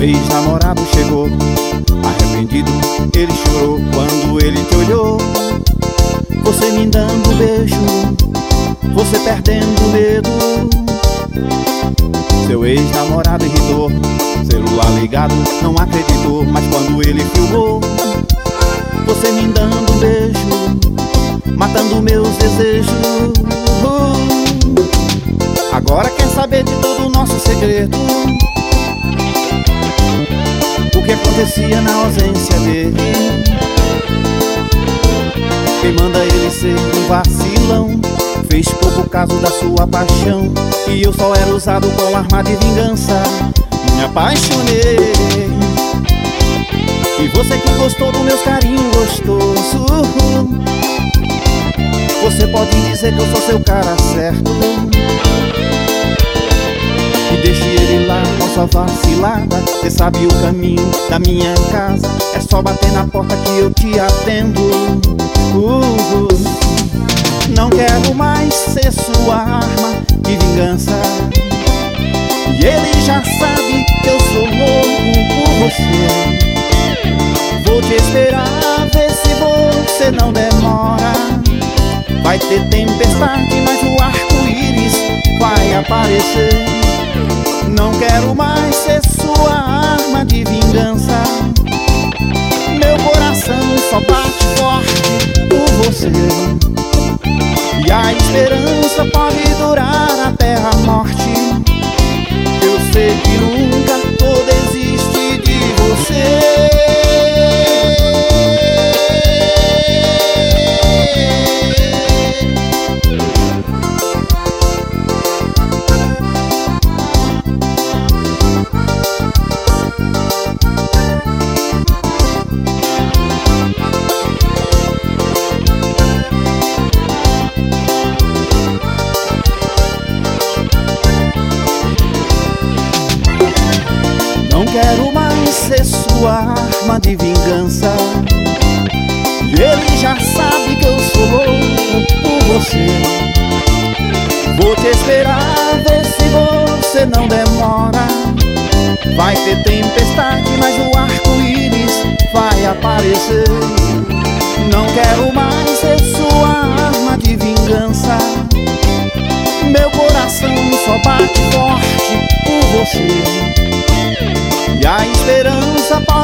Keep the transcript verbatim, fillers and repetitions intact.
ex-namorado chegou, arrependido, ele chorou quando ele te olhou. Você me dando um beijo, você perdendo o medo. Seu ex-namorado irritou, celular ligado, não acreditou. Mas quando ele filmou, você me dando um beijo, matando meus desejos. Agora quer saber de todo o nosso segredo, o que acontecia na ausência dele. Quem manda ele ser um vacilão, fez pouco caso da sua paixão, e eu só era usado com arma de vingança. Me apaixonei, e você que gostou do meus carinhos gostoso, você pode dizer que eu sou seu cara certo, e deixe ele lá com sua vacilada. Cê sabe o caminho da minha casa, é só bater na porta que eu te atendo. uh, uh. Não quero mais ser sua arma de vingança, e ele já sabe que eu sou louco por você. Vou te esperar, ver se você não demora. Vai ter tempestade, mas o arco-íris vai aparecer. Não quero mais ser sua arma de vingança, meu coração só bate forte por você. E a esperança pode durar até a morte. Eu sei que nunca vou desistir de você. Não quero mais ser sua arma de vingança, e ele já sabe que eu sou louco por você. Vou te esperar, ver se você não demora. Vai ter tempestade, mas o arco-íris vai aparecer. Não quero mais ser sua arma de vingança, meu coração só bate forte por você. E a esperança pode